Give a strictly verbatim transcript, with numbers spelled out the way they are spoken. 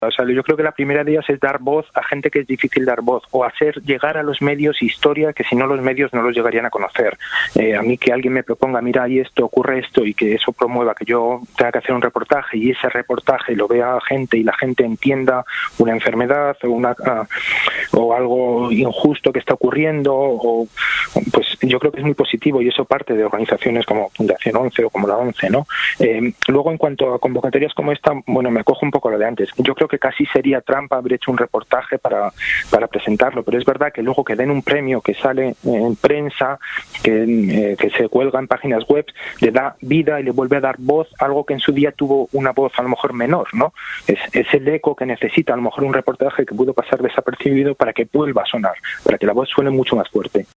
O sea, yo creo que la primera de ellas es dar voz a gente que es difícil dar voz, o hacer llegar a los medios historia que si no los medios no los llegarían a conocer. Eh, a mí que alguien me proponga, mira, ahí esto, ocurre esto, y que eso promueva que yo tenga que hacer un reportaje, y ese reportaje lo vea gente y la gente entienda una enfermedad o, una, uh, o algo injusto que está ocurriendo, o, pues yo creo que es muy positivo, y eso parte de organizaciones como Fundación once o como la once, ¿no? Eh, luego, en cuanto a convocatorias como esta, bueno, me acojo un poco a lo de antes. Yo creo que casi sería trampa haber hecho un reportaje para, para presentarlo, pero es verdad que luego que den un premio que sale en prensa, que, eh, que se cuelga en páginas web, le da vida y le vuelve a dar voz, algo que en su día tuvo una voz a lo mejor menor, ¿no? Es, es el eco que necesita a lo mejor un reportaje que pudo pasar desapercibido para que vuelva a sonar, para que la voz suene mucho más fuerte.